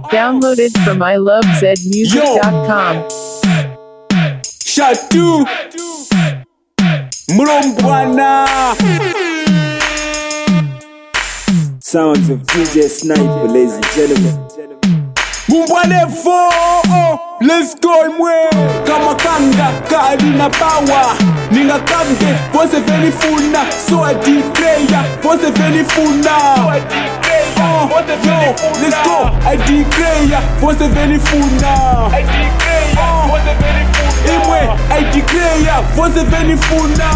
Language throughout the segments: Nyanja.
Downloaded from ilovezmusic.com. Shatu Mlombwana. Sounds of DJ Sniper, ladies and gentlemen. Mumbwane fo, let's go mwe. Kama kanga, kadi na power. Ninga kamde, pose veni funa. So I declare, pose veni funa. Yo, let's go, I declare, pose veni funa. Imwe, I declare, pose veni funa.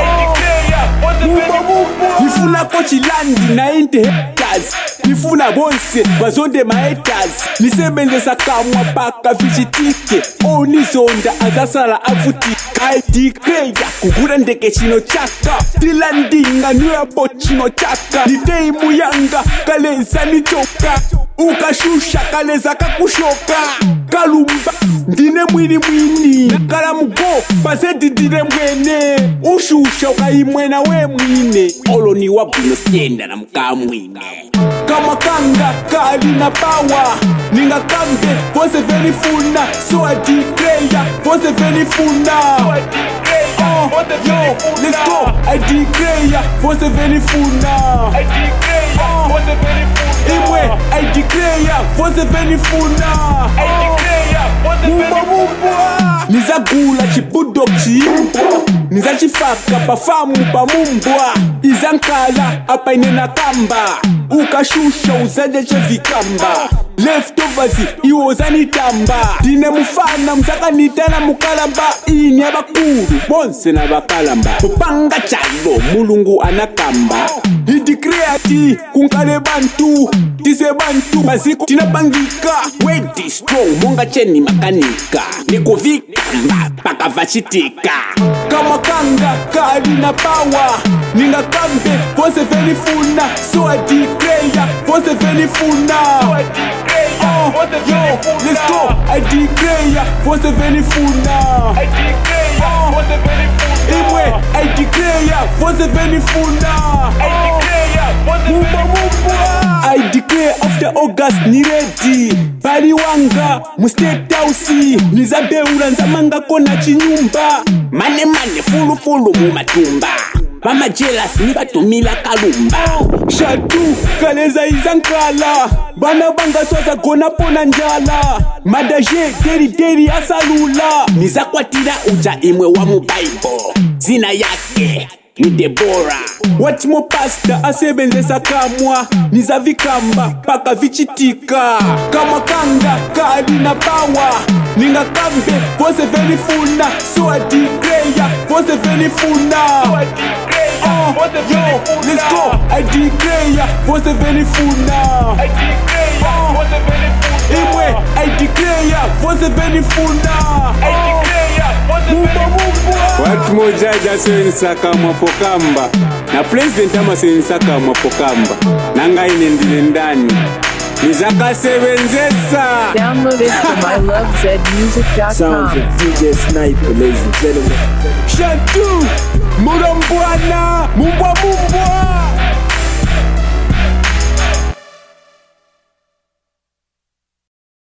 Nifuna kochi landi na inte haters. Nifuna bonse, bazonde ma haters. Nisebenzesa kamwa paka vichitike. Onizonda azasala avutika. I declare, kugura ndeke chino chaka. Tilandinga nywepo chino chaka. Niteimu yanga, kaleza nichoka. Ukashusha kaleza kakushoka. Kalumba, ndine mwini. Kalamugo, paseti ndine mwene. Ushusha ukaimwena we mwine. Olo ni wabuno sienda na mkaa mwine. Kama kanga, kadi na power. Ninga kambe, pose veni funa. So I declare, pose veni funa. Yo, let's go, I declare, pose veni funa. Imwe, I declare, pose veni funa. Nizagula chibudok chiimbwa. Nizachifaka pafamu pa mumbwa. Izankala apa inena kamba. Ukashusha uzaje chevikamba. Leftovers iwo zanitamba. Dine mufana msaka nitana mukalamba. Ini abakuru bonse na bakalamba. Pupanga chalo mulungu anakamba. Idikreati kunkale bantu. Tise bantu maziko tinabangika. Wedi strong monga cheni makanika. Niko vikamba paka vachitika. Kama kanga kadi na power. Ninga kambe pose veni funa. So I declare pose veni funa. Yo, let's go, I declare pose veni funa. Imwe, I declare pose veni funa. I declare after August ni ready. Bali wanga, mu state house. Nizabeula nzamanga kona chinyumba. Mane fulu mu matumba. Mama jealous ni batumila kalumba. Shatu kaleza izankala. Bana banga swaza gona pona njala. Madaje deri asalula. Nizakwatira uja imwe wa mu Bible. Zina yake ni Deborah. Watch mo pasta asebenzesa kamwa. Nizavikamba paka vichitika. Kama kanga kadi na power. Ninga kambe pose veni funa. So I declare pose veni funa. Yo, let's go, I declare pose veni funa. Imwe, I declare pose veni funa. Watu mojaja sensaka mwapokamba. Na president ama sensaka mwapokamba. Nanga ine ndile ndani. Nizaka sebenzesa. Downloaded from ilovezmusic.com. Sounds of DJ Sniper, ladies and gentlemen. Shatu Mlombwana. Mumbwa.